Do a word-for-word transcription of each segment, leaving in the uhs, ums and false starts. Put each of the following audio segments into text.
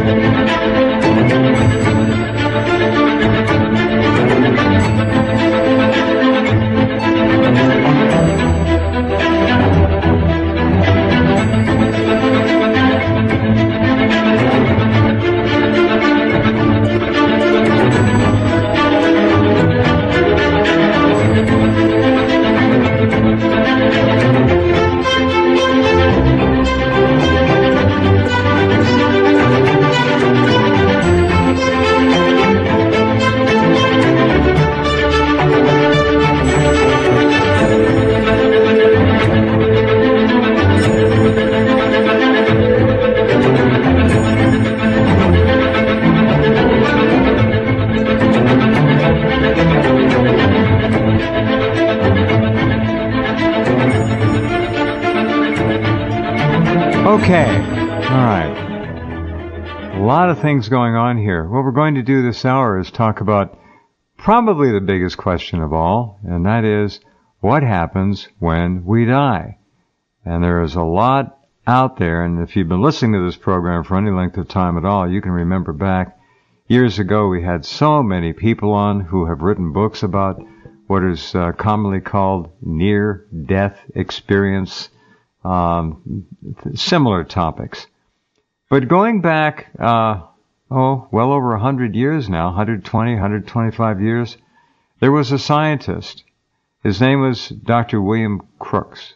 Okay, all right. A lot of things going on here. What we're going to do this hour is talk about probably the biggest question of all, and that is, what happens when we die? And there is a lot out there, and if you've been listening to this program for any length of time at all, you can remember back years ago we had so many people on who have written books about what is uh, commonly called near-death experience, um, similar topics. But going back, uh, oh, well over one hundred years now, one hundred twenty, one hundred twenty-five years, there was a scientist. His name was Doctor William Crookes.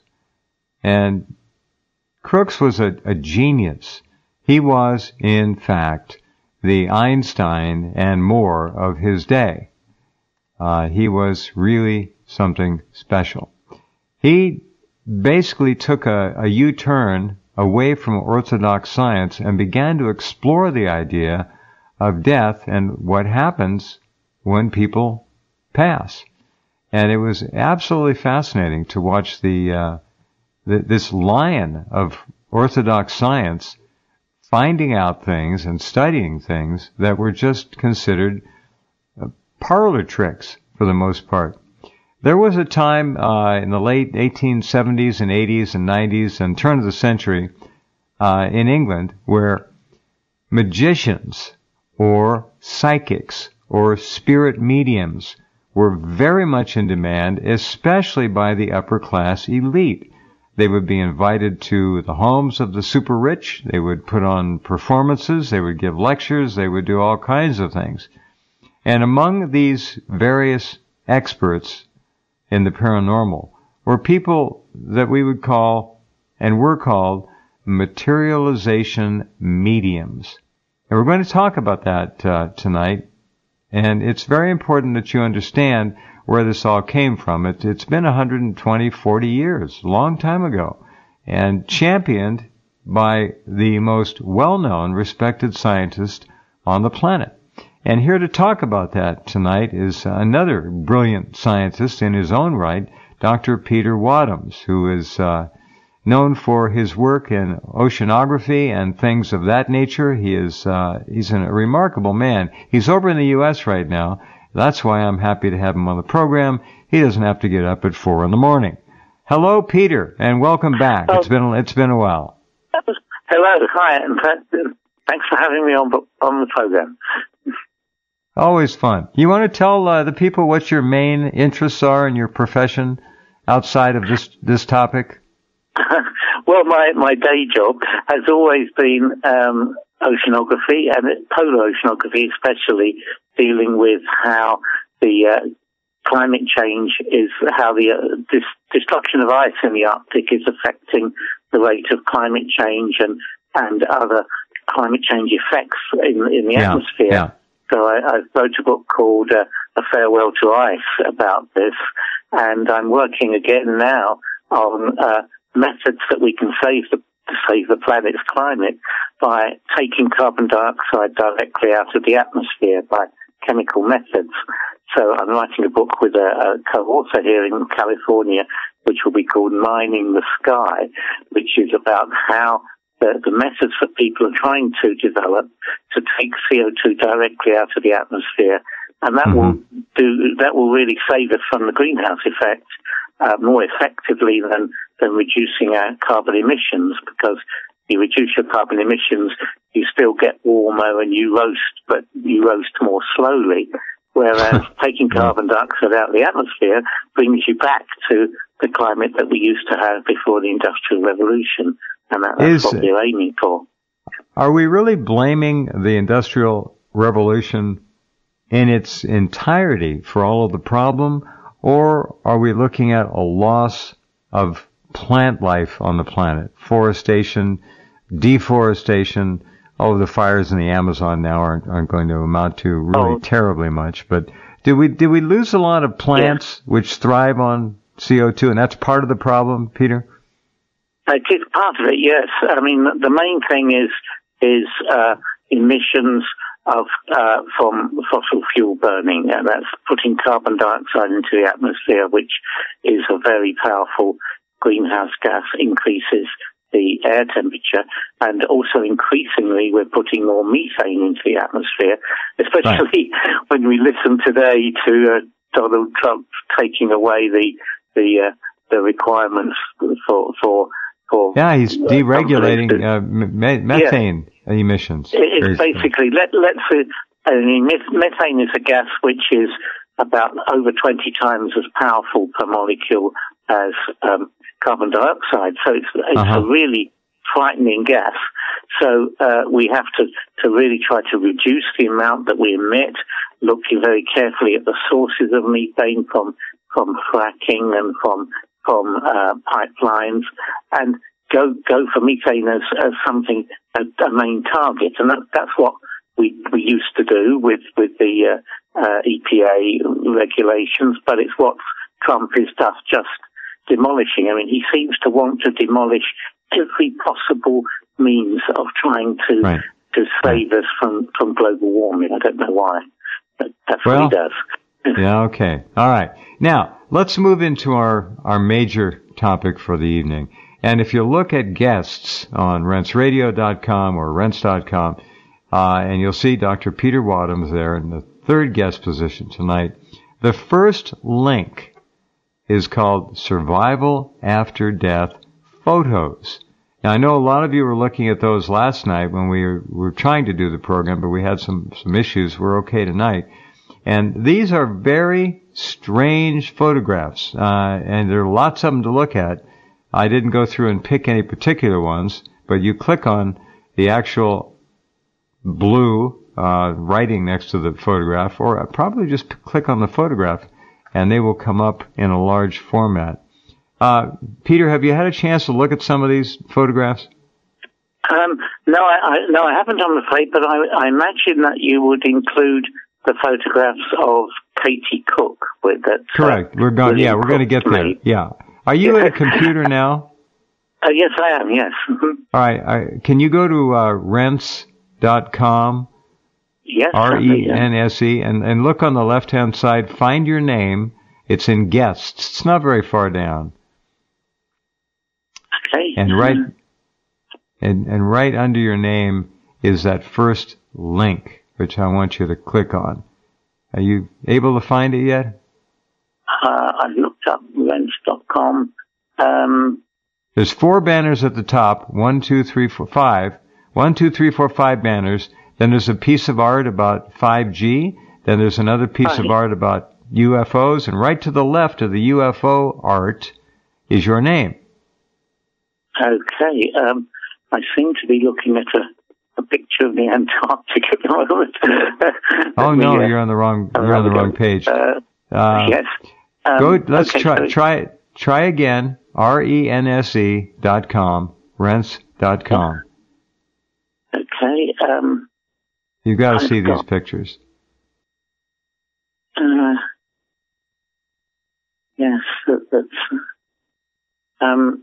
And Crookes was a, a genius. He was, in fact, the Einstein and more of his day. Uh, he was really something special. He basically took a, a U-turn away from orthodox science and began to explore the idea of death and what happens when people pass. And it was absolutely fascinating to watch the, uh, the this lion of orthodox science finding out things and studying things that were just considered uh, parlor tricks for the most part. There was a time uh, in the late eighteen seventies and eighties and nineties and turn of the century uh, in England where magicians or psychics or spirit mediums were very much in demand, especially by the upper class elite. They would be invited to the homes of the super rich. They would put on performances. They would give lectures. They would do all kinds of things. And among these various experts in the paranormal were people that we would call, and were called, materialization mediums. And we're going to talk about that uh, tonight. And it's very important that you understand where this all came from. It, it's been one hundred twenty, forty years, a long time ago, and championed by the most well-known, respected scientist on the planet. And here to talk about that tonight is another brilliant scientist in his own right, Doctor Peter Wadhams, who is uh, known for his work in oceanography and things of that nature. He is uh, he's a remarkable man. He's over in the U S right now. That's why I'm happy to have him on the program. He doesn't have to get up at four in the morning. Hello, Peter, and welcome back. Oh. It's been it's been a while. Hello, hi, and thanks for having me on on the program. Always fun. You want to tell uh, the people what your main interests are in your profession outside of this this topic? Well, my, my day job has always been um, oceanography, and polar oceanography especially, dealing with how the uh, climate change is, how the uh, dis- destruction of ice in the Arctic is affecting the rate of climate change and, and other climate change effects in, in the yeah, atmosphere. Yeah. So I, I wrote a book called uh, A Farewell to Ice about this, and I'm working again now on uh, methods that we can save the to save the planet's climate by taking carbon dioxide directly out of the atmosphere by chemical methods. So I'm writing a book with a, a co-author here in California, which will be called Mining the Sky, which is about how The, the methods that people are trying to develop to take C O two directly out of the atmosphere, and that mm-hmm. will do that will really save us from the greenhouse effect uh, more effectively than than reducing our carbon emissions, because you reduce your carbon emissions, you still get warmer and you roast, but you roast more slowly. Whereas taking carbon dioxide out of the atmosphere brings you back to the climate that we used to have before the Industrial Revolution. And that, that's Is, what we're aiming for. Are we really blaming the Industrial Revolution in its entirety for all of the problem? Or are we looking at a loss of plant life on the planet? Forestation, deforestation. Oh, the fires in the Amazon now aren't, aren't going to amount to really oh. terribly much. But did we did we lose a lot of plants yeah. which thrive on C O two, and that's part of the problem, Peter? It is part of it, yes. I mean, the main thing is is uh, emissions of uh, from fossil fuel burning, and that's putting carbon dioxide into the atmosphere, which is a very powerful greenhouse gas, increases the air temperature, and also increasingly we're putting more methane into the atmosphere, especially right. when we listen today to uh, Donald Trump taking away the the uh, the requirements for for for yeah he's uh, deregulating uh, me- methane yeah. emissions. It's basically let let's uh, I mean methane is a gas which is about over twenty times as powerful per molecule as um, carbon dioxide. So it's, it's uh-huh. a really frightening gas. So uh, we have to, to really try to reduce the amount that we emit, looking very carefully at the sources of methane from from fracking and from from uh, pipelines, and go go for methane as, as something, a, a main target. And that, that's what we we used to do with, with the uh, uh, E P A regulations, but it's what Trump is just, just demolishing. I mean, he seems to want to demolish every possible means of trying to right. to save us from, from global warming. I don't know why, but that's well, what he does. Yeah, okay. All right. Now, let's move into our, our major topic for the evening. And if you look at guests on rense radio dot com or rense dot com, uh, and you'll see Doctor Peter Wadhams there in the third guest position tonight. The first link is called Survival After Death Photos. Now, I know a lot of you were looking at those last night when we were, were trying to do the program, but we had some, some issues. We're okay tonight. And these are very strange photographs, uh, and there are lots of them to look at. I didn't go through and pick any particular ones, but you click on the actual blue uh, writing next to the photograph, or probably just click on the photograph, and they will come up in a large format. Uh, Peter, have you had a chance to look at some of these photographs? Um, no, I, I, no, I haven't, I'm afraid, but I, I imagine that you would include the photographs of Katie Cook with that. Correct. Uh, we're going. Yeah, we're going to get there. Me. Yeah. Are you yeah. at a computer now? Uh, yes, I am. Yes. All right. I, can you go to uh, rense dot com? Yes. R E N S E, and, and look on the left-hand side. Find your name. It's in guests. It's not very far down. Okay. And right, and, and right under your name is that first link, which I want you to click on. Are you able to find it yet? Uh, I've looked up rense dot com. Um, There's four banners at the top. One, two, three, four, five. One, two, three, four, five banners. Then there's a piece of art about five G. Then there's another piece right. of art about U F Os. And right to the left of the U F O art is your name. Okay. Um, I seem to be looking at a, a picture of the Antarctic at the moment. Oh no, me, uh, you're on the wrong. You're on the wrong page. Uh, uh, yes. Um, go. Let's okay, try. so Try. Try again. R E N S E dot com. rense dot com. Okay. Um, You've got to I've see got, these pictures. Uh, yes, that, that's. Um.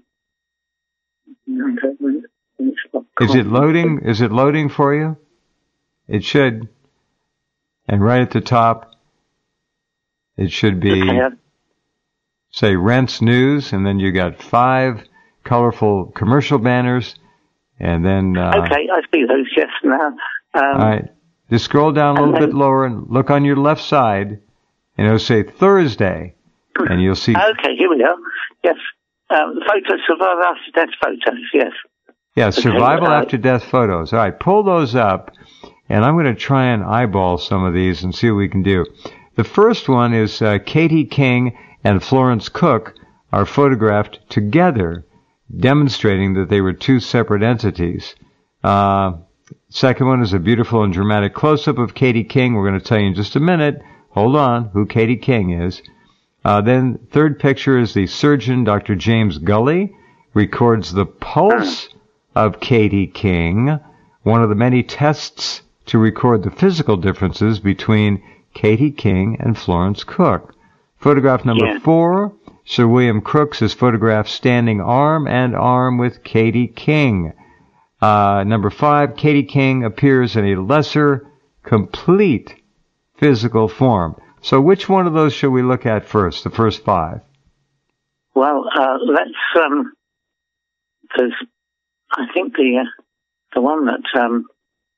Is it loading? Is it loading for you? It should. And right at the top, it should be, okay. say, Rense News, and then you got five colorful commercial banners, and then... Uh, okay, I see those, yes, now. Um, all right. Just scroll down a little then, bit lower and look on your left side, and it'll say Thursday, and you'll see... Okay, here we go. Yes. Um, photos, survival after death photos, yes. Yeah, survival okay, uh, after death photos. All right, pull those up, and I'm going to try and eyeball some of these and see what we can do. The first one is uh, Katie King and Florence Cook are photographed together, demonstrating that they were two separate entities. Uh, second one is a beautiful and dramatic close-up of Katie King. We're going to tell you in just a minute. Hold on, who Katie King is. Uh, then third picture is the surgeon, Doctor James Gully, records the pulse of Katie King, one of the many tests to record the physical differences between Katie King and Florence Cook. Photograph number yeah. four, Sir William Crookes is photographed standing arm and arm with Katie King. Uh, number five, Katie King appears in a lesser, complete physical form. So which one of those should we look at first, the first five? Well, uh, let's, um, there's, I think the, uh, the one that, um,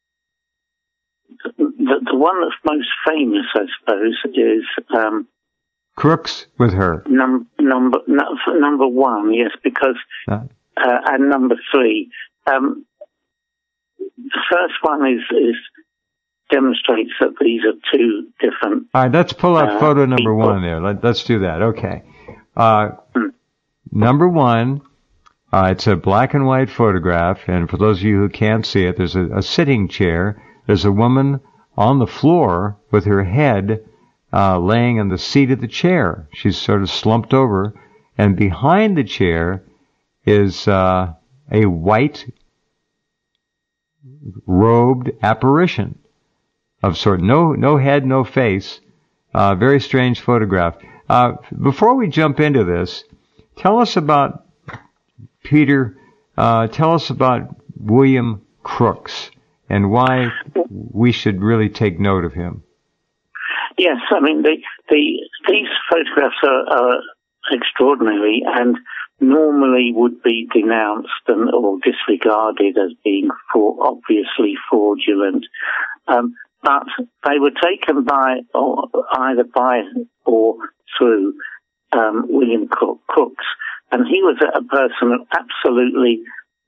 the, the one that's most famous, I suppose, is, um, Crookes with her. Num- number, no, number one, yes, because, uh, uh, and number three, um, the first one is, is, demonstrates that these are two different. All right, let's pull up uh, photo number people. one there. Let, let's do that. Okay. Uh, hmm. Number one, uh, it's a black and white photograph, and for those of you who can't see it, there's a, a sitting chair. There's a woman on the floor with her head uh, laying in the seat of the chair. She's sort of slumped over, and behind the chair is uh, a white robed apparition of sort, no, no head, no face. Uh, very strange photograph. Uh, before we jump into this, tell us about Peter. Uh, tell us about William Crookes and why we should really take note of him. Yes, I mean the, the these photographs are, are extraordinary and normally would be denounced and or disregarded as being for obviously fraudulent. Um, But they were taken by, or either by or through um, William Crookes, and he was a person of absolutely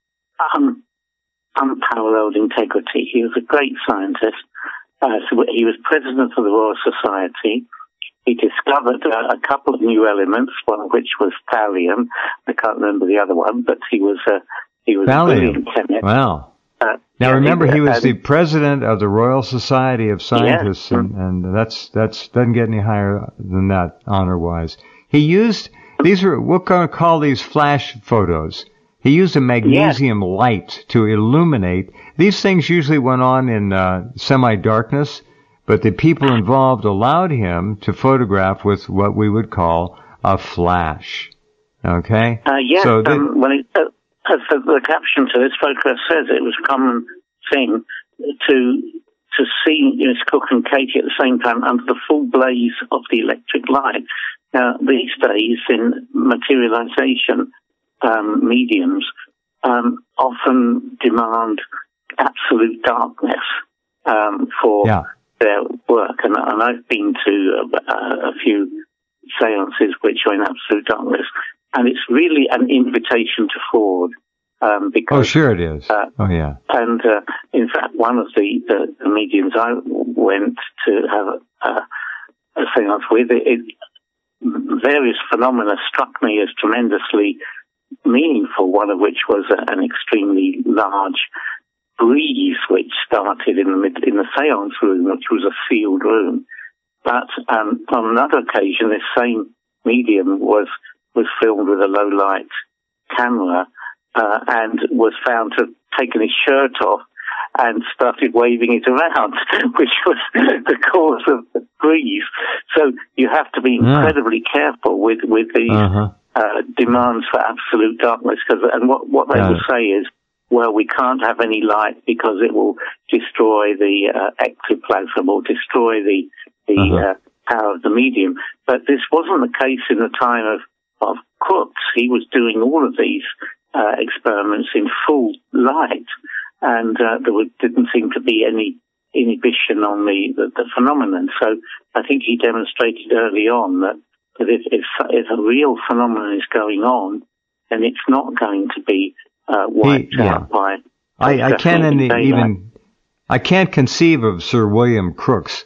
um, unparalleled integrity. He was a great scientist. Uh, so he was president of the Royal Society. He discovered uh, a couple of new elements, one of which was thallium. I can't remember the other one, but he was a he was a brilliant chemist. Wow. Uh, now yeah, remember, he was uh, the president of the Royal Society of Scientists, yeah. and, and that's that's doesn't get any higher than that honor-wise. He used these are we're going to call these flash photos. He used a magnesium yeah. light to illuminate. These things usually went on in uh, semi-darkness, but the people involved allowed him to photograph with what we would call a flash. Okay. Uh, yes. So the, um, when it, uh, As the, the caption to this photograph says, it was a common thing to to see Miss Cook and Katie at the same time under the full blaze of the electric light. Now, these days, in materialization um, mediums, um, often demand absolute darkness um, for yeah. their work. And, and I've been to a, a few seances which are in absolute darkness. And it's really an invitation to fraud. Um, because, oh, sure it is. Uh, oh, yeah. And, uh, in fact, one of the, the, the mediums I went to have a, a, a seance with, it, it, various phenomena struck me as tremendously meaningful, one of which was a, an extremely large breeze which started in the, mid, in the seance room, which was a sealed room. But um, on another occasion, this same medium was was filmed with a low-light camera uh, and was found to have taken his shirt off and started waving it around, which was the cause of the breeze. So you have to be incredibly yeah. careful with, with these uh-huh. uh, demands for absolute darkness. Cause, and what, what they yeah. will say is, well, we can't have any light because it will destroy the uh, ectoplasm or destroy the, the uh-huh. uh, power of the medium. But this wasn't the case in the time of of Crookes. He was doing all of these uh, experiments in full light, and uh, there was, didn't seem to be any inhibition on the, the, the phenomenon. So I think he demonstrated early on that, that if, if, if a real phenomenon is going on, then it's not going to be uh, wiped he, yeah. out by. I, I can't in the, even I can't conceive of Sir William Crookes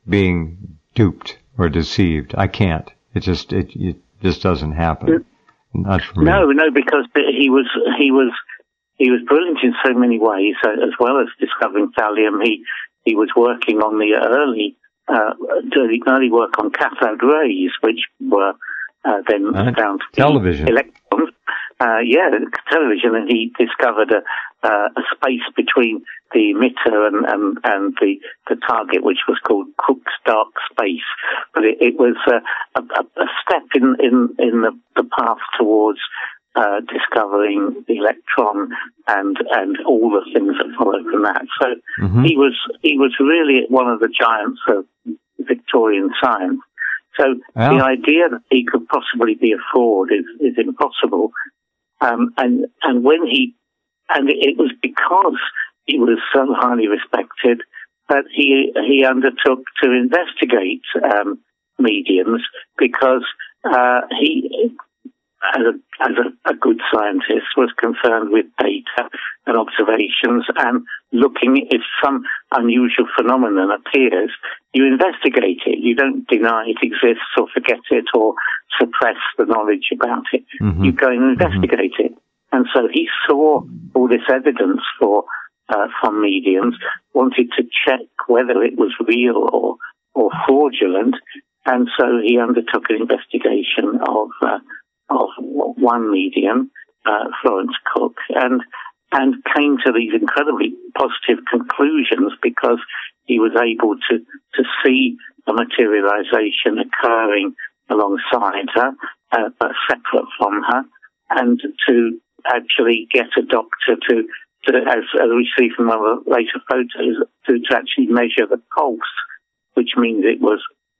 being duped or deceived. I can't. It just it, it just doesn't happen. Not for me. No, no, because he was he was he was brilliant in so many ways. Uh, as well as discovering thallium, he he was working on the early uh, early, early work on cathode rays, which were uh, then uh, found to television be electrons. Uh, yeah, television, and he discovered a, uh, a space between the emitter and, and, and the, the target, which was called Crookes dark space. But it, it was uh, a, a step in, in, in the, the path towards uh, discovering the electron and and all the things that followed from that. So mm-hmm. he was he was really one of the giants of Victorian science. So well, the idea that he could possibly be a fraud is, is impossible. Um, and, and when he, and it was because he was so highly respected that he, he undertook to investigate, um, mediums because, uh, he, as a, as a, a good scientist, was concerned with data and observations and looking if some unusual phenomenon appears, you investigate it. You don't deny it exists or forget it or suppress the knowledge about it. Mm-hmm. You go and investigate mm-hmm. it. And so he saw all this evidence for uh, from mediums, wanted to check whether it was real or or fraudulent, and so he undertook an investigation of uh, of one medium, uh, Florence Cook, and and came to these incredibly positive conclusions because he was able to, to see a materialization occurring alongside her, uh, but separate from her, and to actually get a doctor to, to as, as we see from our later photos, to, to actually measure the pulse, which means it was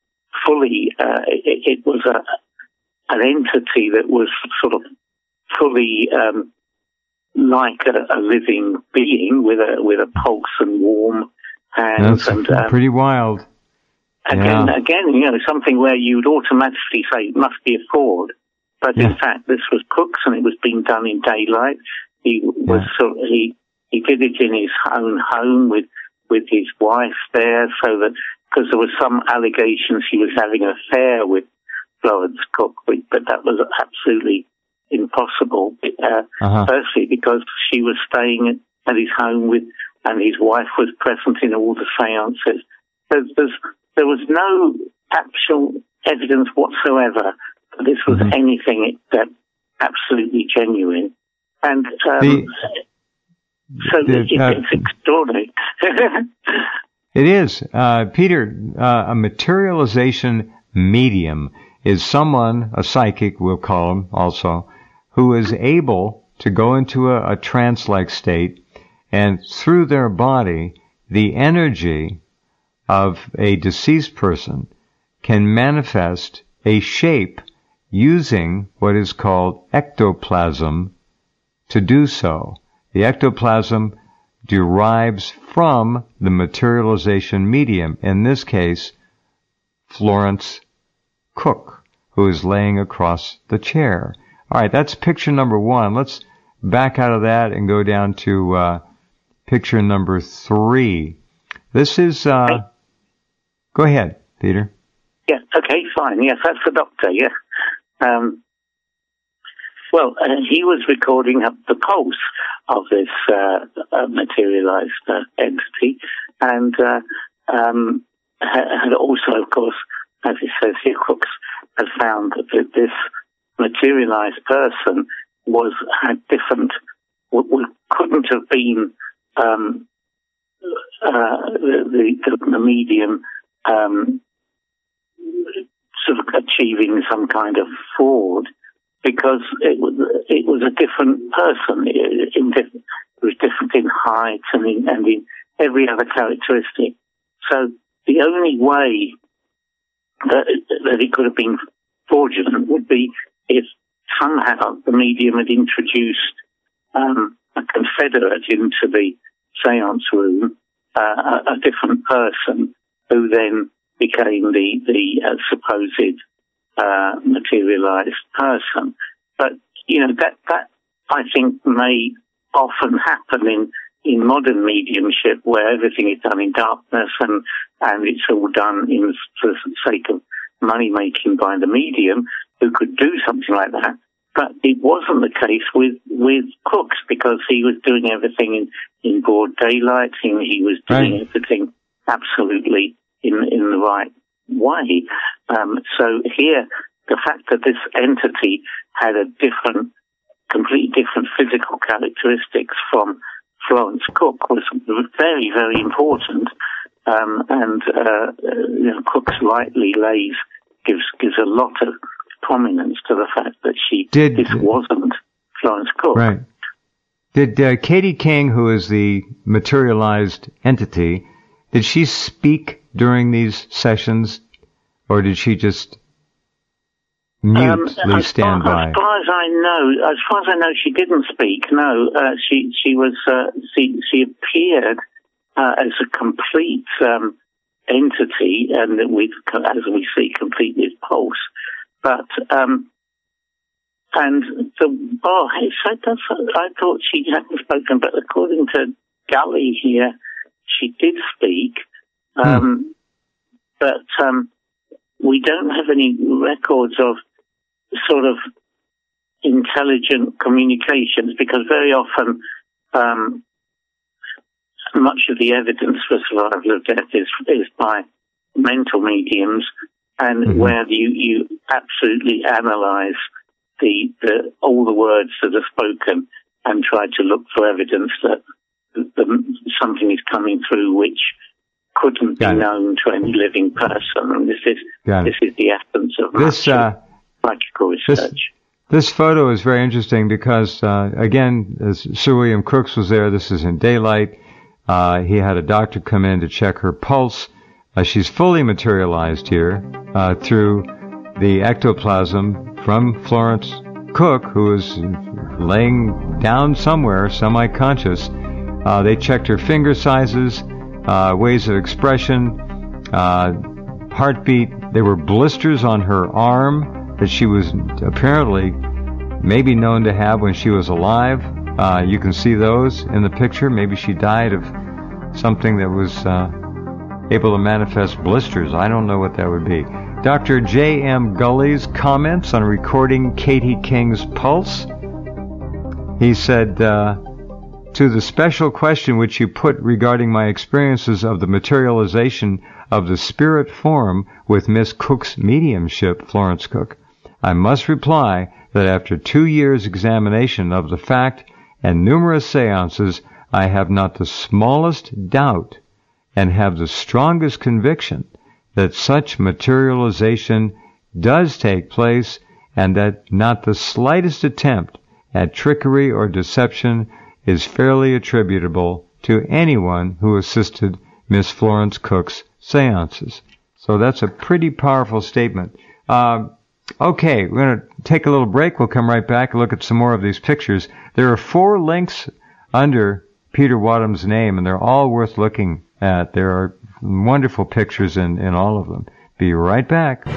fully, uh, it, it was a, an entity that was sort of fully um, like a, a living being with a with a pulse and warm hands. That's and um, pretty wild. Again, yeah. again, you know, something where you would automatically say it must be a fraud, but yeah. in fact, this was Crookes, and it was being done in daylight. He was yeah. sort of, he he did it in his own home with with his wife there, so that because there were some allegations he was having an affair with Florence Cook, but that was absolutely impossible. Uh, uh-huh. Firstly, because she was staying at his home with, and his wife was present in all the seances. There's, there's, there was no actual evidence whatsoever that this was mm-hmm. anything that absolutely genuine. And um, the, so the, it, uh, it's extraordinary. It is. Uh, Peter, uh, a materialization medium is someone, a psychic we'll call him also, who is able to go into a, a trance-like state, and through their body, the energy of a deceased person can manifest a shape using what is called ectoplasm to do so. The ectoplasm derives from the materialization medium, in this case, Florence Cook, who is laying across the chair. All right, that's picture number one. Let's back out of that and go down to uh, picture number three. This is... Uh, hey. Go ahead, Peter. Yeah, okay, fine. Yes, that's the doctor, yeah. Um, well, uh, he was recording up the pulse of this uh, uh, materialized uh, entity, and uh, um, had also, of course, as it says here, Crookes has found that this materialized person was had different, w- w- couldn't have been um, uh, the, the, the medium um, sort of achieving some kind of fraud, because it was it was a different person. It, in different, it was different in height and in, and in every other characteristic. So the only way that, that it could have been fraudulent would be if somehow the medium had introduced um, a confederate into the seance room, uh, a, a different person, who then became the, the uh, supposed uh, materialized person. But, you know, that, that I think may often happen in, in modern mediumship, where everything is done in darkness and, and it's all done in for the sake of money making by the medium who could do something like that. But it wasn't the case with, with Crooks, because he was doing everything in, in broad daylight. He, he was doing right. everything absolutely in, in the right way. Um, so here, the fact that this entity had a different, completely different physical characteristics from Florence Cook was very, very important. Um, and, uh, you know, Cook's rightly lays, gives, gives a lot of prominence to the fact that she, Did, this wasn't Florence Cook. Right. Did uh, Katie King, who is the materialized entity, did she speak during these sessions, or did she just mutely um, stand far, by? As far as I know, as far as I know, she didn't speak. No, uh, she she was uh, she she appeared uh, as a complete um, entity, and with, as we see, complete with pulse. But um, and the oh, I, I thought she hadn't spoken, but according to Gully here, she did speak. Um, hmm. But um, we don't have any records of sort of intelligent communications, because very often um, much of the evidence for survival of death is is by mental mediums, and mm-hmm. where you, you absolutely analyse the, the all the words that are spoken and try to look for evidence that the, something is coming through which couldn't Got be it. known to any living person. And this is Got this it. is the essence of this uh, psychical research. This, this photo is very interesting because, uh, again, as Sir William Crooks was there, this is in daylight. Uh, he had a doctor come in to check her pulse. Uh, she's fully materialized here uh, through the ectoplasm from Florence Cook, who is laying down somewhere, semi-conscious. Uh, they checked her finger sizes, uh, ways of expression, uh, heartbeat. There were blisters on her arm that she was apparently maybe known to have when she was alive. Uh, you can see those in the picture. Maybe she died of something that was uh, able to manifest blisters. I don't know what that would be. Doctor J M Gully's comments on recording Katie King's pulse. He said, uh, to the special question which you put regarding my experiences of the materialization of the spirit form with Miss Cook's mediumship, Florence Cook, I must reply that after two years' examination of the fact and numerous seances, I have not the smallest doubt and have the strongest conviction that such materialization does take place, and that not the slightest attempt at trickery or deception is fairly attributable to anyone who assisted Miss Florence Cook's seances. So that's a pretty powerful statement. Uh, okay, we're going to take a little break. We'll come right back and look at some more of these pictures. There are four links under Peter Wadham's name, and they're all worth looking at. There are wonderful pictures in, in all of them. Be right back.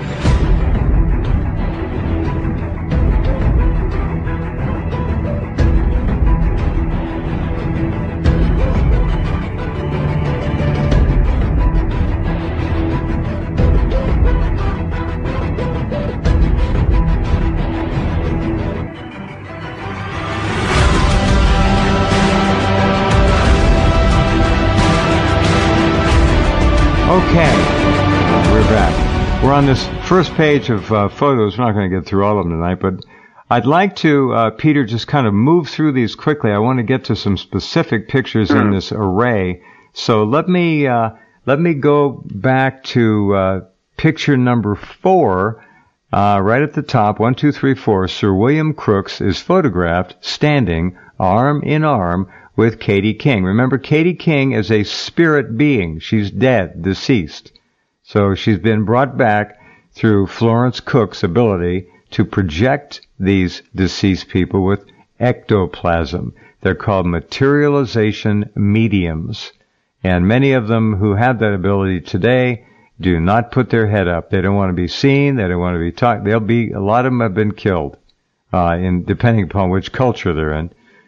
Okay, we're back. We're on this first page of uh, photos. We're not going to get through all of them tonight, but I'd like to, uh, Peter, just kind of move through these quickly. I want to get to some specific pictures in this array. So let me uh, let me go back to uh, picture number four, uh, right at the top. One, two, three, four. Sir William Crooks is photographed standing arm in arm with Katie King. Remember, Katie King is a spirit being. She's dead, deceased. So she's been brought back through Florence Cook's ability to project these deceased people with ectoplasm. They're called materialization mediums. And many of them who have that ability today do not put their head up. They don't want to be seen. They don't want to be talked. They'll be, a lot of them have been killed, uh, in, depending upon which culture they're in.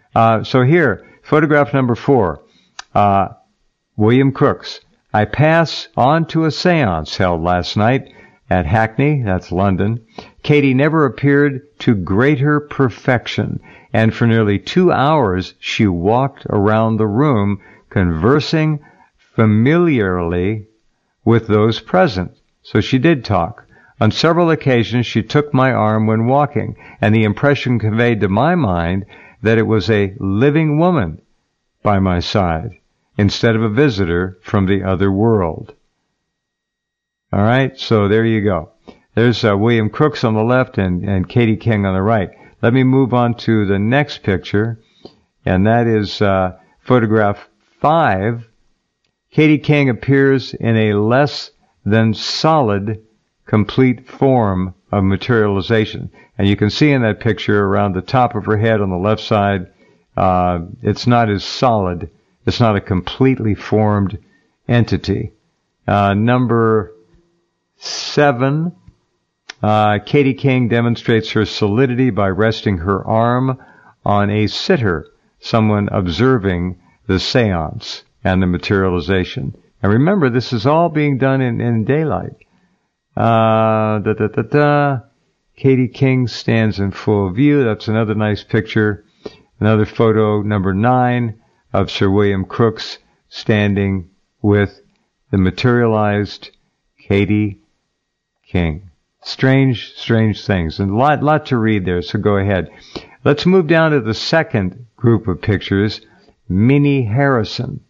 Uh, so here, photograph number four, uh, William Crookes. I pass on to a seance held last night at Hackney, that's London. Katie never appeared to greater perfection, and for nearly two hours she walked around the room conversing familiarly with those present. So she did talk. On several occasions she took my arm when walking, and the impression conveyed to my mind that it was a living woman by my side, instead of a visitor from the other world. All right, so there you go. There's uh, William Crookes on the left and, and Katie King on the right. Let me move on to the next picture, and that is uh, photograph five. Katie King appears in a less than solid, complete form of materialization. And you can see in that picture around the top of her head on the left side, uh, it's not as solid. It's not a completely formed entity. Uh, number seven, uh, Katie King demonstrates her solidity by resting her arm on a sitter, someone observing the seance and the materialization. And remember, this is all being done in, in daylight. Uh, da, da, da, da. Katie King stands in full view. That's another nice picture. Another photo, number nine, of Sir William Crookes standing with the materialized Katie King. Strange, strange things. And a lot, lot to read there, so go ahead. Let's move down to the second group of pictures, Minnie Harrison.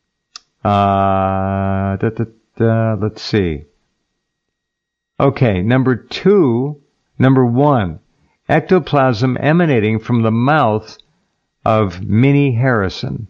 Uh, da, da, da, let's see. Okay, number two, number one, ectoplasm emanating from the mouth of Minnie Harrison.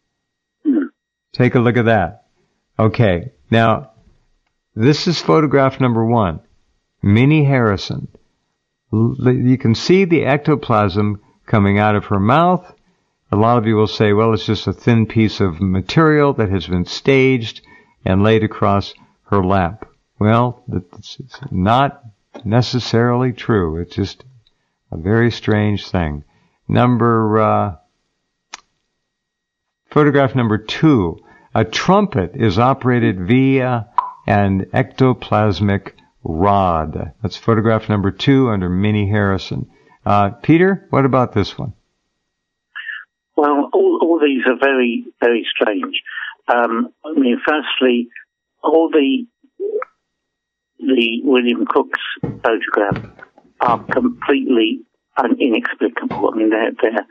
Take a look at that. Okay, now, this is photograph number one, Minnie Harrison. You can see the ectoplasm coming out of her mouth. A lot of you will say, well, it's just a thin piece of material that has been staged and laid across her lap. Well, it's not necessarily true. It's just a very strange thing. Number, uh, photograph number two, a trumpet is operated via an ectoplasmic rod. That's photograph number two under Minnie Harrison. Uh, Peter, what about this one? Well, all, all these are very, very strange. Um, I mean, firstly, all the the William Crookes photographs are completely un- inexplicable. I mean, they're, they're,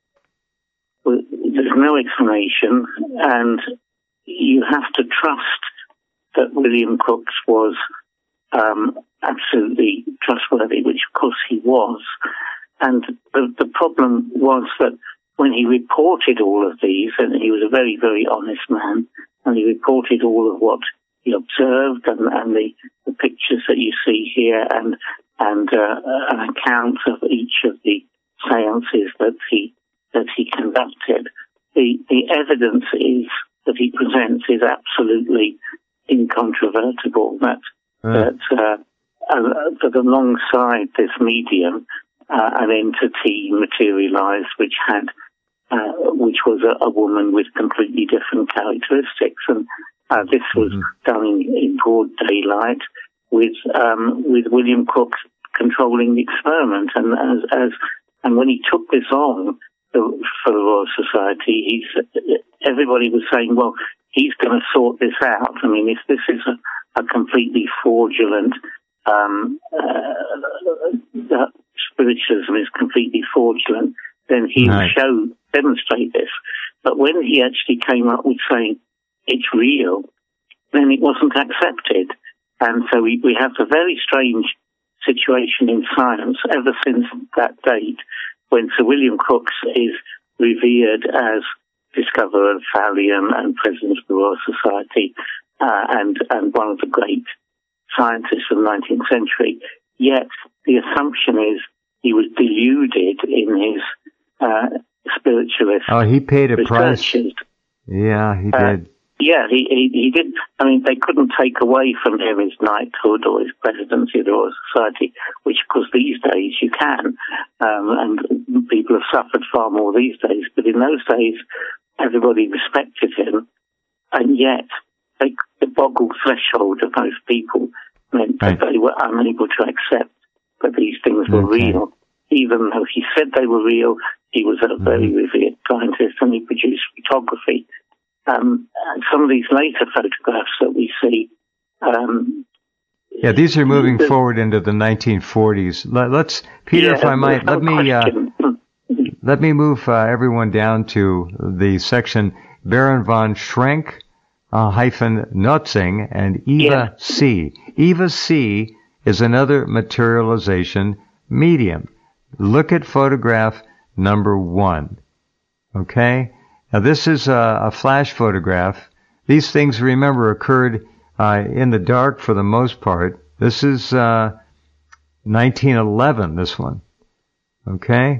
there's no explanation, and you have to trust that William Crookes was um, absolutely trustworthy, which of course he was. And the, the problem was that when he reported all of these, and he was a very, very honest man, and he reported all of what he observed, and, and the, the pictures that you see here, and and uh, an account of each of the seances that he that he conducted. The the evidence is that he presents is absolutely incontrovertible. That uh. that uh, uh, that alongside this medium, uh, an entity materialized which had uh, which was a, a woman with completely different characteristics, and uh, this was mm-hmm. done in, in broad daylight with um, with William Crookes controlling the experiment, and as as and when he took this on the, for the Royal Society, he's everybody was saying, well, he's going to sort this out. I mean, if this is a, a completely fraudulent um, uh, spiritualism is completely fraudulent, then he will show, demonstrate this. But when he actually came up with saying it's real, then it wasn't accepted. And so we, we have a very strange situation in science ever since that date, when Sir William Crookes is revered as discoverer of thallium and president of the Royal Society, uh, and, and one of the great scientists of the nineteenth century. Yet the assumption is he was deluded in his uh, spiritualist Oh, he paid a price. researches. Yeah, he uh, did. Yeah, he, he he did. I mean, they couldn't take away from him his knighthood or his presidency of the Royal Society, which, of course, these days you can. Um, and people have suffered far more these days. But in those days, everybody respected him. And yet, they, the boggled threshold of most people meant right. that they were unable to accept that these things were okay. real. Even though he said they were real, he was a very mm-hmm. revered scientist and he produced photography. Um, and some of these later photographs that we see. Um, yeah, these are moving the, forward into the nineteen forties. Let, let's, Peter, yeah, if I might, no let me uh, let me move uh, everyone down to the section Baron von Schrenck uh, hyphen Notzing and Eva yeah. C. Eva C is another materialization medium. Look at photograph number one. Okay? Now, this is a, a flash photograph. These things, remember, occurred uh, in the dark for the most part. This is uh, nineteen eleven, this one. Okay?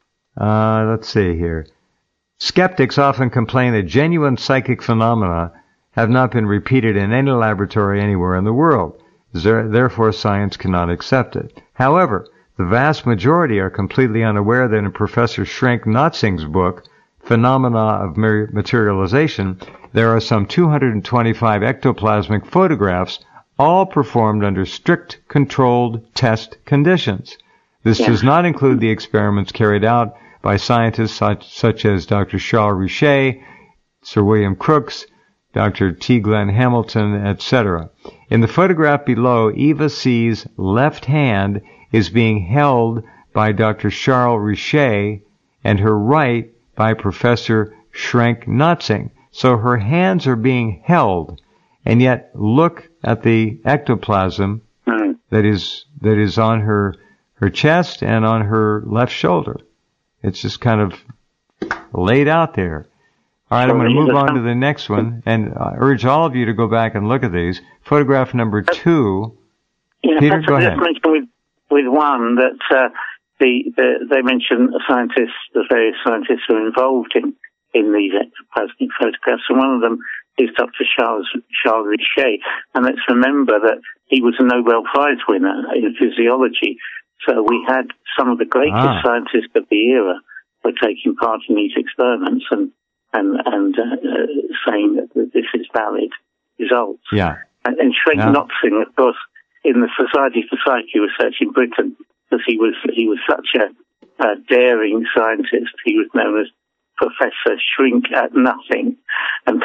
Uh, let's see here. Skeptics often complain that genuine psychic phenomena have not been repeated in any laboratory anywhere in the world. Therefore, science cannot accept it. However, the vast majority are completely unaware that in Professor Schrenck Notzing's book, Phenomena of Materialization, there are some two hundred twenty-five ectoplasmic photographs, all performed under strict controlled test conditions. This yeah. does not include the experiments carried out by scientists such, such as Doctor Charles Richet, Sir William Crookes, Doctor T. Glenn Hamilton, et cetera. In the photograph below, Eva C's left hand is being held by Doctor Charles Richet and her right by Professor Schrenck Notzing. So her hands are being held, and yet look at the ectoplasm that is that is on her her chest and on her left shoulder. It's just kind of laid out there. All right, I'm going to move on to the next one, and I urge all of you to go back and look at these. Photograph number two. Yeah, Peter, go ahead. With, with one that uh, the, the they mention scientists, the various scientists who are involved in, in these ectoplasmic photographs, and one of them is Doctor Charles Charles Richet. And let's remember that he was a Nobel Prize winner in physiology. So we had some of the greatest ah. scientists of the era were taking part in these experiments and and, and uh, uh, saying that this is valid results. Yeah. And, and Schrenck yeah. Notzing, of course, in the Society for Psychic Research in Britain, because he was he was such a, a daring scientist, he was known as Professor Shrink at Nothing. And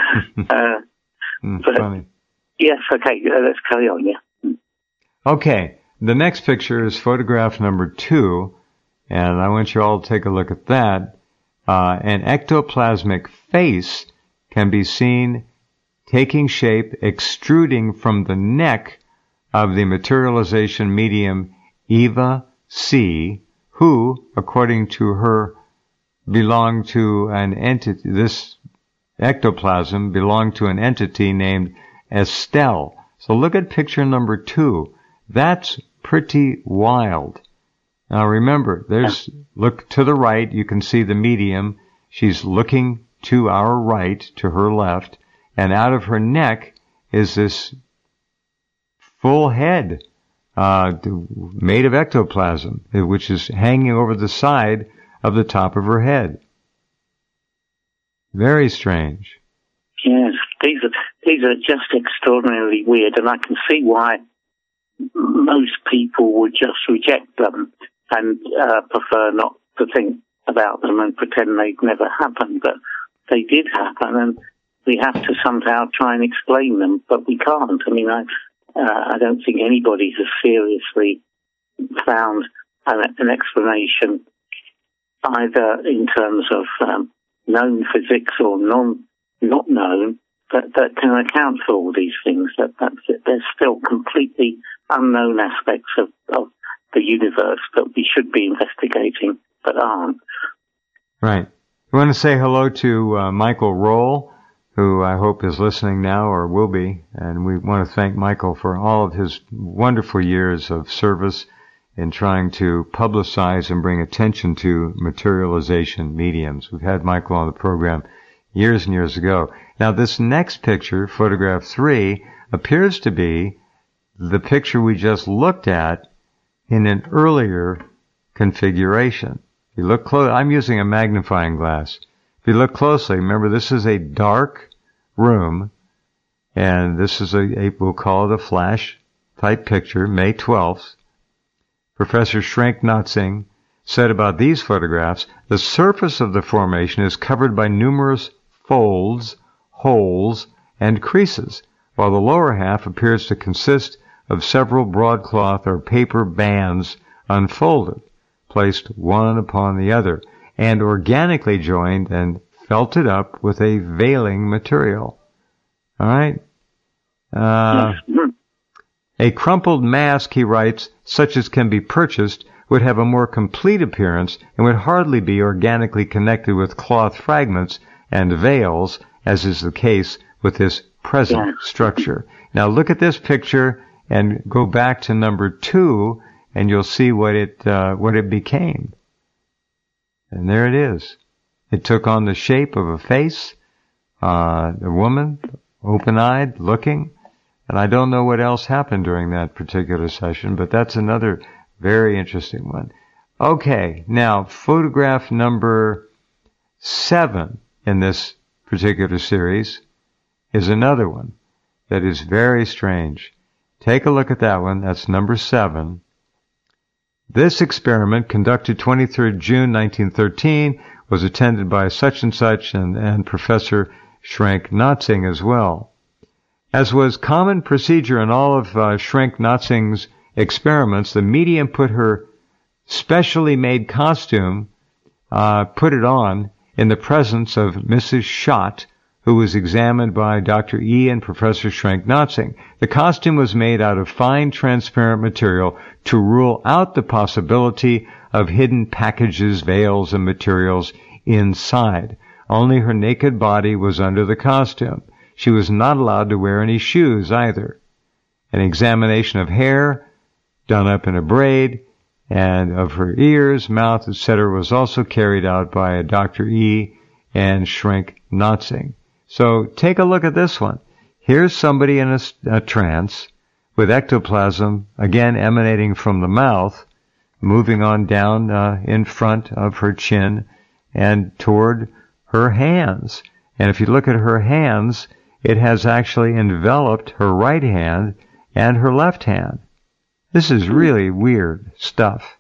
uh, mm, but, funny. Yes, okay, uh, let's carry on, yeah. Okay, the next picture is photograph number two, and I want you all to take a look at that. Uh, an ectoplasmic face can be seen taking shape, extruding from the neck of the materialization medium Eva C, who, according to her, belonged to an entity, this ectoplasm belonged to an entity named Estelle. So look at picture number two. That's pretty wild. Now remember, there's, look to the right, you can see the medium. She's looking to our right, to her left, and out of her neck is this full head, uh, made of ectoplasm, which is hanging over the side of the top of her head. Very strange. Yes, these are, these are just extraordinarily weird, and I can see why most people would just reject them and uh, prefer not to think about them and pretend they'd never happened, but they did happen, and we have to somehow try and explain them, but we can't. I mean, I, uh, I don't think anybody has seriously found an, an explanation, either in terms of um, known physics or non not known, that, that can account for all these things. That that's it. There's still completely unknown aspects of, of the universe that we should be investigating, but aren't. Right. We want to say hello to uh, Michael Roll, who I hope is listening now or will be, and we want to thank Michael for all of his wonderful years of service in trying to publicize and bring attention to materialization mediums. We've had Michael on the program years and years ago. Now, this next picture, photograph three, appears to be the picture we just looked at in an earlier configuration. If you look close, I'm using a magnifying glass. If you look closely, remember this is a dark room, and this is a, a we'll call it a flash type picture, May twelfth. Professor Schrenk-Notzing said about these photographs, the surface of the formation is covered by numerous folds, holes, and creases, while the lower half appears to consist of several broadcloth or paper bands unfolded, placed one upon the other, and organically joined and felted up with a veiling material. All right? Uh, a crumpled mask, he writes, such as can be purchased, would have a more complete appearance and would hardly be organically connected with cloth fragments and veils, as is the case with this present structure. Now look at this picture and go back to number two, and you'll see what it uh, what it became. And there it is. It took on the shape of a face, uh, a woman, open-eyed, looking. And I don't know what else happened during that particular session, but that's another very interesting one. Okay, now photograph number seven in this particular series is another one that is very strange. Take a look at that one. That's number seven. This experiment, conducted twenty-third June nineteen thirteen, was attended by such and such and, and Professor Schrenk-Notzing as well. As was common procedure in all of uh, Schrenk-Notzing's experiments, the medium put her specially made costume, uh, put it on in the presence of Missus Schott, who was examined by Doctor E and Professor Schrenk-Notzing. The costume was made out of fine, transparent material to rule out the possibility of hidden packages, veils, and materials inside. Only her naked body was under the costume. She was not allowed to wear any shoes either. An examination of hair, done up in a braid, and of her ears, mouth, et cetera was also carried out by a Doctor E and Schrenk-Notzing. So take a look at this one. Here's somebody in a, a trance with ectoplasm, again emanating from the mouth, moving on down uh, in front of her chin and toward her hands. And if you look at her hands, it has actually enveloped her right hand and her left hand. This is really weird stuff.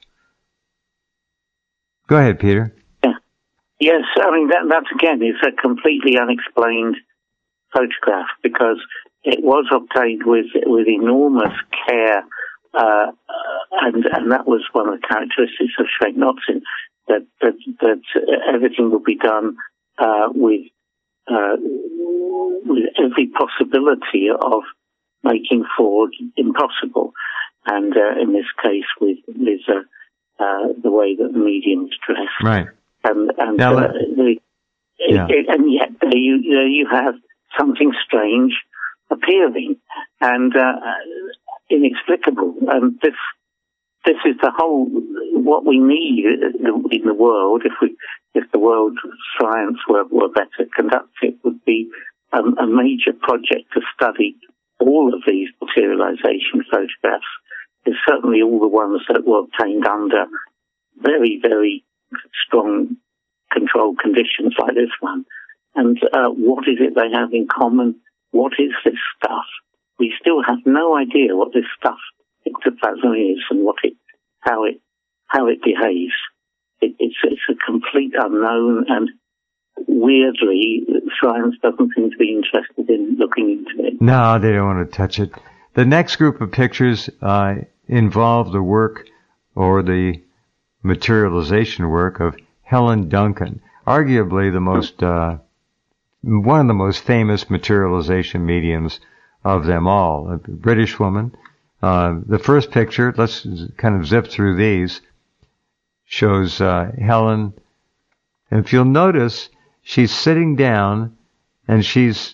Go ahead, Peter. Yeah. Yes, I mean, that, that again is a completely unexplained photograph because it was obtained with with enormous care, uh, and and that was one of the characteristics of Schrenk-Notzing, that, that, that everything would be done uh, with Uh, with every possibility of making fraud impossible, and uh, in this case with with uh, uh, the way that the medium's dressed, right? And and now, uh, the, yeah. it, it, and yet there you there you have something strange appearing and uh, inexplicable, and this this is the whole what we need in the world. If we if the world science were, were better conducted, would be um, a major project to study all of these materialization photographs. There's certainly all the ones that were obtained under very, very strong controlled conditions like this one. And uh, what is it they have in common? What is this stuff? We still have no idea what this stuff, ectoplasm, is and what it, how it, how it behaves. It, it's, it's a complete unknown, and weirdly, science doesn't seem to be interested in looking into it. No, they don't want to touch it. The next group of pictures uh, involve the work or the materialization work of Helen Duncan, arguably the most, uh, one of the most famous materialization mediums of them all, a British woman. Uh, the first picture, let's kind of zip through these, shows uh, Helen, and if you'll notice, she's sitting down and she's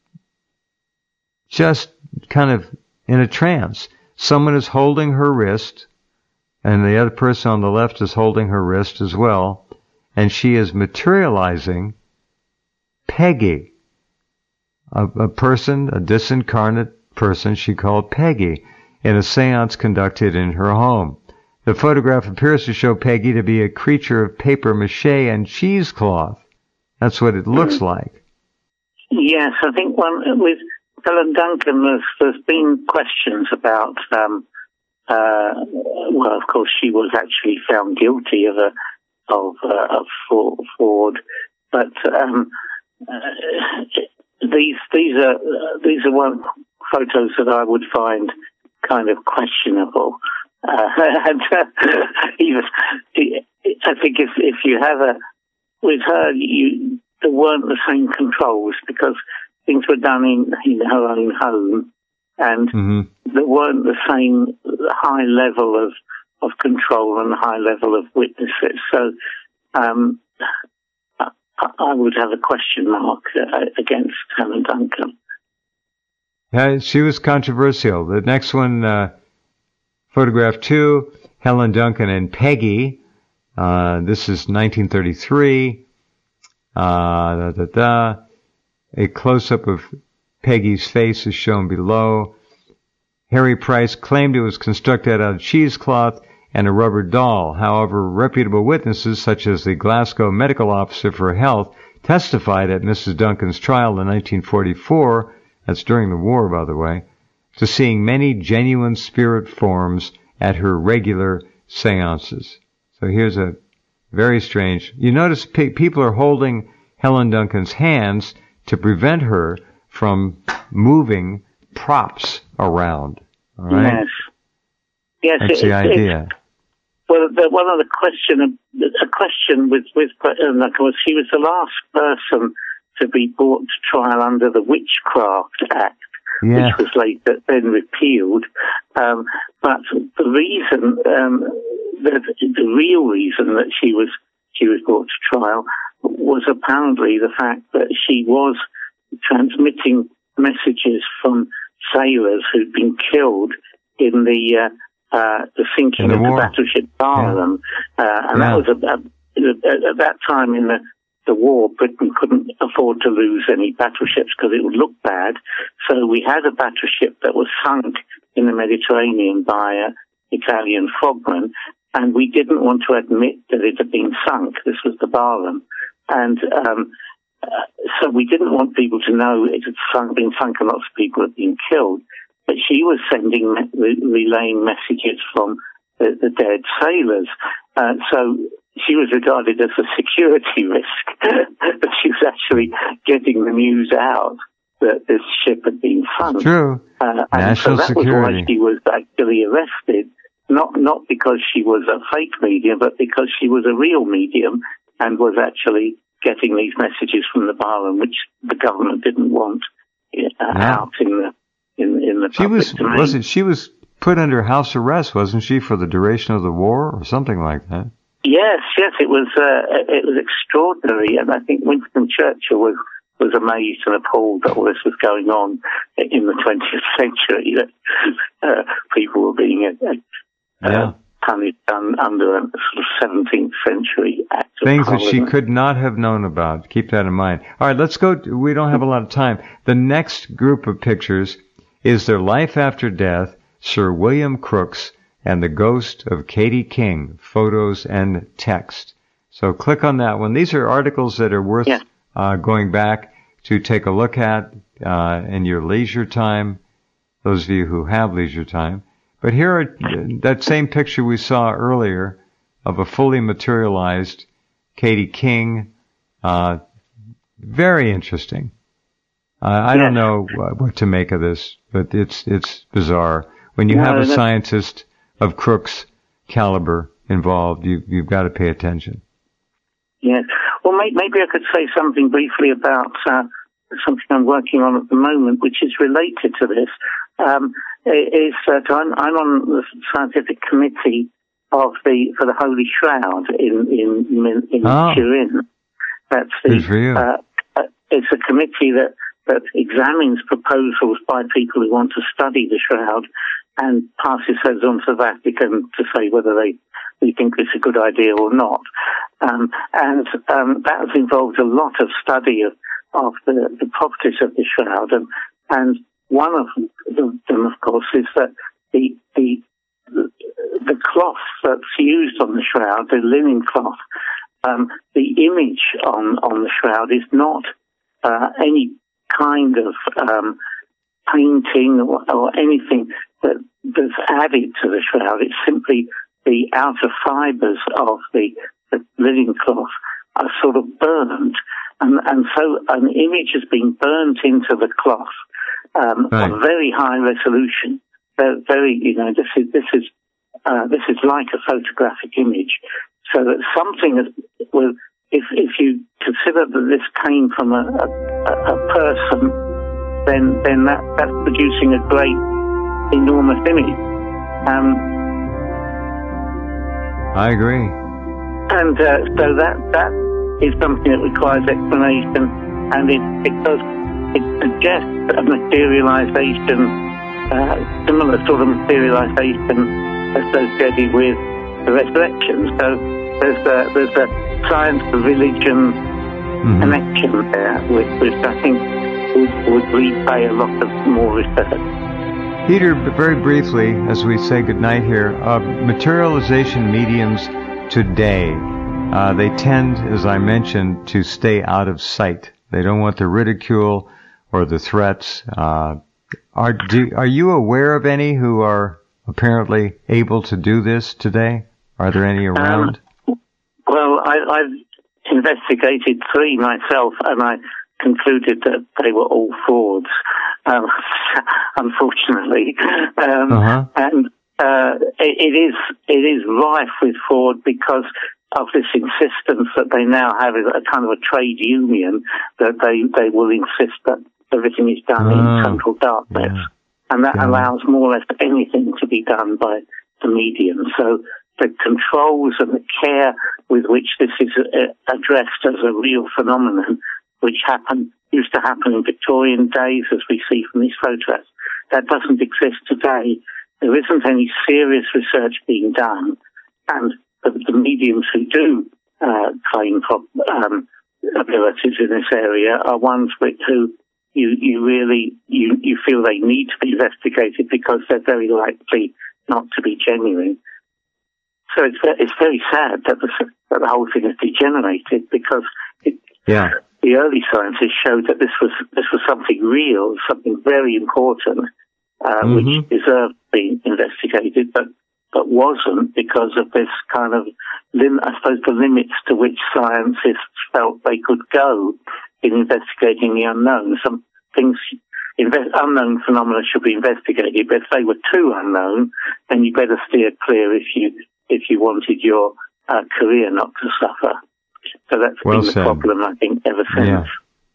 just kind of in a trance. Someone is holding her wrist, and the other person on the left is holding her wrist as well, and she is materializing Peggy, a, a person, a disincarnate person she called Peggy, in a seance conducted in her home. The photograph appears to show Peggy to be a creature of paper mache and cheesecloth. That's what it looks like. Yes, I think one with Helen Duncan, there's, there's been questions about, um, uh, well, of course, she was actually found guilty of a of, uh, of fraud, but um, uh, these these are these are one photos that I would find kind of questionable. Uh, and uh, even, I think if if you have a with her, you there weren't the same controls because things were done in, in her own home, and mm-hmm. there weren't the same high level of of control and high level of witnesses. So um, I, I would have a question mark uh, against Helen Duncan. Yeah, she was controversial. The next one, uh, photograph two, Helen Duncan and Peggy. Uh, this is nineteen thirty-three. Uh, da, da, da. A close-up of Peggy's face is shown below. Harry Price claimed it was constructed out of cheesecloth and a rubber doll. However, reputable witnesses, such as the Glasgow Medical Officer for Health, testified at Missus Duncan's trial in nineteen forty-four, that's during the war, by the way, to seeing many genuine spirit forms at her regular seances. So here's a very strange... You notice pe- people are holding Helen Duncan's hands to prevent her from moving props around. All right? Yes. Yes. That's it, the it, idea. It, well, the, one other question, a question with, with Duncan was he was the last person to be brought to trial under the Witchcraft Act, yeah. which was later then repealed. Um, but the reason, um, the, the real reason that she was she was brought to trial was apparently the fact that she was transmitting messages from sailors who'd been killed in the uh, uh, the sinking the of war. the battleship Barham, yeah. uh, and yeah. that was about, at that time in the the war. Britain couldn't afford to lose any battleships because it would look bad. So we had a battleship that was sunk in the Mediterranean by an Italian frogman, and we didn't want to admit that it had been sunk. This was the Barham. And um, uh, so we didn't want people to know it had sunk, been sunk and lots of people had been killed. But she was sending, re- relaying messages from the, the dead sailors. Uh, so she was regarded as a security risk. But she was actually getting the news out that this ship had been sunk. True. Uh, and National so that security. was why she was actually arrested. Not not because she was a fake medium, but because she was a real medium and was actually getting these messages from the Barham, which the government didn't want uh, yeah. out in the in, in the she public was domain. wasn't she was put under house arrest, wasn't she, for the duration of the war or something like that? Yes, yes, it was uh, it was extraordinary, and I think Winston Churchill was. was amazed and appalled that all this was going on in the twentieth century, that uh, people were being uh, yeah. uh, punished un- under a sort of seventeenth century act of Things that she Parliament. could not have known about. Keep that in mind. All right, let's go. To, we don't have a lot of time. The next group of pictures is Their Life After Death, Sir William Crookes, and the Ghost of Katie King, photos and text. So click on that one. These are articles that are worth... Yeah. Uh, going back to take a look at uh, in your leisure time, those of you who have leisure time. But here are that same picture we saw earlier of a fully materialized Katie King. Uh, very interesting. Uh, I yes. don't know what to make of this, but it's it's bizarre. When you no, have a scientist of Crookes' caliber involved, you, you've got to pay attention. Yes. Well, maybe I could say something briefly about uh, something I'm working on at the moment, which is related to this. Um, is that I'm, I'm on the scientific committee of the for the Holy Shroud in in in oh. Turin. That's the. Good for you. Uh, it's a committee that that examines proposals by people who want to study the shroud and passes those on to the Vatican to say whether they. We think it's a good idea or not. Um, and um, that has involved a lot of study of, of the, the properties of the shroud, and, and one of them, of course, is that the the the cloth that's used on the shroud, the linen cloth, um, the image on, on the shroud is not uh, any kind of um, painting or, or anything that, that's added to the shroud. It's simply the outer fibres of the, the linen cloth are sort of burnt, and, and so an image has been burnt into the cloth um, right. of very high resolution. Very, very, you know, this is this is uh, this is like a photographic image. So that something is, well, if if you consider that this came from a, a, a person, then then that that's producing a great, enormous image. Um, I agree. And uh, so that that is something that requires explanation, and it it does it suggests a materialization. Uh, similar sort of materialization associated with the resurrection. So there's a, there's a science-religion mm-hmm. connection there, which, which I think would, would repay a lot of more research. Peter, very briefly, as we say goodnight here, uh, materialization mediums today, uh, they tend, as I mentioned, to stay out of sight. They don't want the ridicule or the threats. Uh, Are do, are you aware of any who are apparently able to do this today? Are there any around? Um, well, I, I've investigated three myself, and I concluded that they were all frauds, um, unfortunately. Um, uh-huh. And uh, it, it is it is rife with fraud because of this insistence that they now have a kind of a trade union that they, they will insist that everything is done oh, in total darkness. Yeah. And that yeah. allows more or less anything to be done by the medium. So the controls and the care with which this is uh, addressed as a real phenomenon, which happened, used to happen in Victorian days, as we see from these photographs, that doesn't exist today. There isn't any serious research being done. And the, the mediums who do uh, claim um, abilities in this area are ones which who You, you really, you, you feel they need to be investigated because they're very likely not to be genuine. So it's, it's very sad that the, that the whole thing has degenerated because it, yeah. the early scientists showed that this was, this was something real, something very important, uh, mm-hmm. which deserved to be investigated, but, but wasn't because of this kind of, lim- I suppose, the limits to which scientists felt they could go in investigating the unknown. Some things, invest, unknown phenomena should be investigated, but if they were too unknown, then you better steer clear if you if you wanted your uh, career not to suffer. So that's well been the said. problem, I think, ever since. Yeah.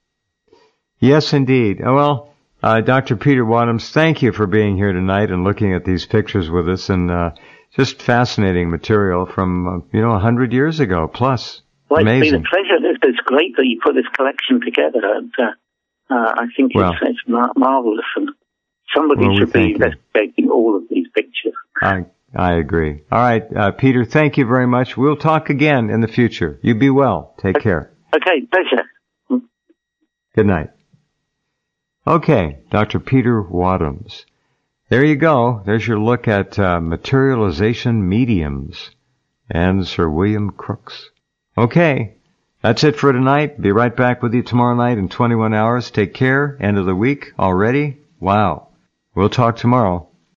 Yes, indeed. Well, uh, Doctor Peter Wadhams, thank you for being here tonight and looking at these pictures with us, and uh, just fascinating material from, uh, you know, a hundred years ago plus. Well, Amazing. It's been a pleasure. It's, it's great that you put this collection together. And, uh, uh, I think well, it's, it's mar- marvelous, and somebody well, should be investigating you. all of these pictures. I I agree. All right, uh, Peter, thank you very much. We'll talk again in the future. You be well. Take okay. care. Okay, pleasure. Good night. Okay, Doctor Peter Wadhams. There you go. There's your look at uh, materialization mediums and Sir William Crookes. Okay, that's it for tonight. Be right back with you tomorrow night in twenty-one hours. Take care. End of the week already. Wow. We'll talk tomorrow.